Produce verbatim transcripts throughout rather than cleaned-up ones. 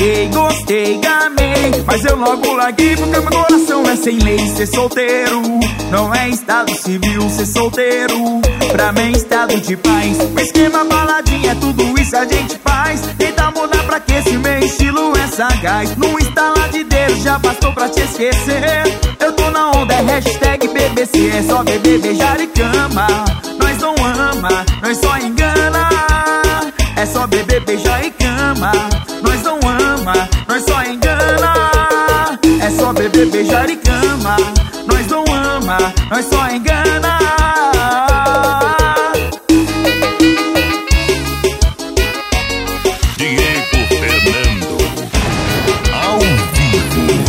Fiquei, gostei, gamei, mas eu logo larguei porque meu coração é sem lei. Ser solteiro não é estado civil, ser solteiro pra mim é estado de paz. O esquema, baladinha, tudo isso a gente faz. Tenta mudar pra que esse meu estilo é sagaz. Num instalar de dedo já bastou pra te esquecer. Eu tô na onda, é hashtag B B C. É só beber, beijar e cama. Nós não ama, nós só engana. É só beber, beijar e cama. Nós não ama, nós só engana. É só beber, beijar e cama. Nós não ama, nós só engana. Diego Fernando, ao vivo.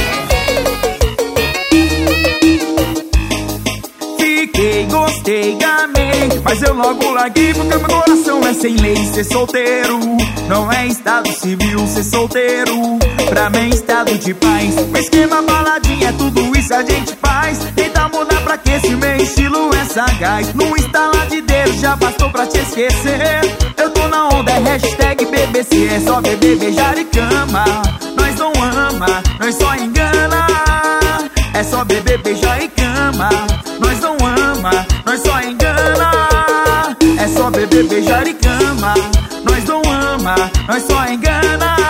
Fiquei, gostei, gamei, mas eu logo larguei porque meu coração é sem lei. Ser solteiro não é estado civil, ser solteiro pra mim é estado de paz. O esquema, baladinha, tudo isso a gente faz. Tenta mudar pra que esse meu estilo é sagaz. Num instalar de dedo já bastou pra te esquecer. Eu tô na onda, é hashtag B B C. É só beber, beijar e cama. Nós não ama, nós só engana. É só beber, beijar e cama. Nós não ama, nós só engana. É só beber, beijar e cama. Nós não ama, nós só engana.